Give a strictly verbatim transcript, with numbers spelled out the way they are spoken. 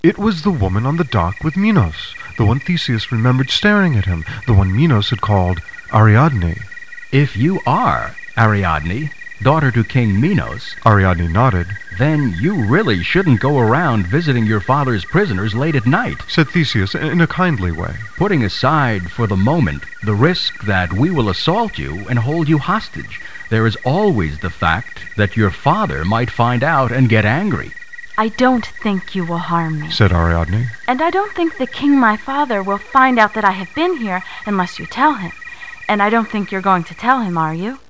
It was the woman on the dock with Minos, the one Theseus remembered staring at him, the one Minos had called Ariadne. If you are Ariadne, daughter to King Minos, Ariadne nodded. then you really shouldn't go around visiting your father's prisoners late at night. Said Theseus in a kindly way. Putting aside for the moment the risk that we will assault you and hold you hostage, there is always the fact that your father might find out and get angry. I don't think you will harm me. Said Ariadne. And I don't think the king, my father, will find out that I have been here unless you tell him. And I don't think you're going to tell him, are you?